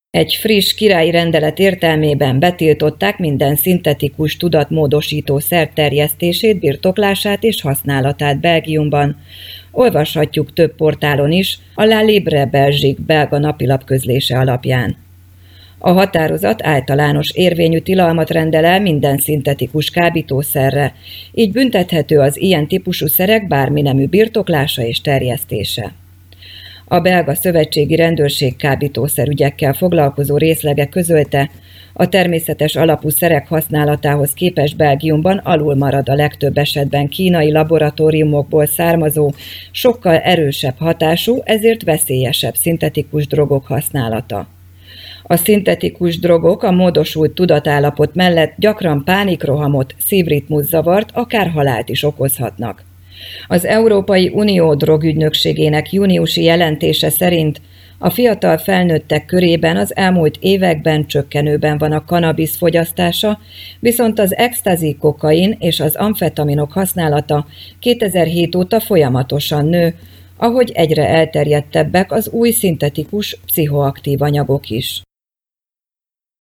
Egy friss királyi rendelet értelmében betiltották minden szintetikus tudatmódosító szer terjesztését, birtoklását és használatát Belgiumban. Olvashatjuk több portálon is, a La Libre Belgique belga napilap közlése alapján. A határozat általános érvényű tilalmat rendel el minden szintetikus kábítószerre, így büntethető az ilyen típusú szerek bármi nemű birtoklása és terjesztése. A belga szövetségi rendőrség kábítószerügyekkel foglalkozó részlege közölte, a természetes alapú szerek használatához képest Belgiumban alul marad a legtöbb esetben kínai laboratóriumokból származó, sokkal erősebb hatású, ezért veszélyesebb szintetikus drogok használata. A szintetikus drogok a módosult tudatállapot mellett gyakran pánikrohamot, szívritmuszavart, akár halált is okozhatnak. Az Európai Unió drogügynökségének júniusi jelentése szerint a fiatal felnőttek körében az elmúlt években csökkenőben van a kannabisz fogyasztása, viszont az extázi, kokain és az amfetaminok használata 2007 óta folyamatosan nő, ahogy egyre elterjedtebbek az új szintetikus pszichoaktív anyagok is.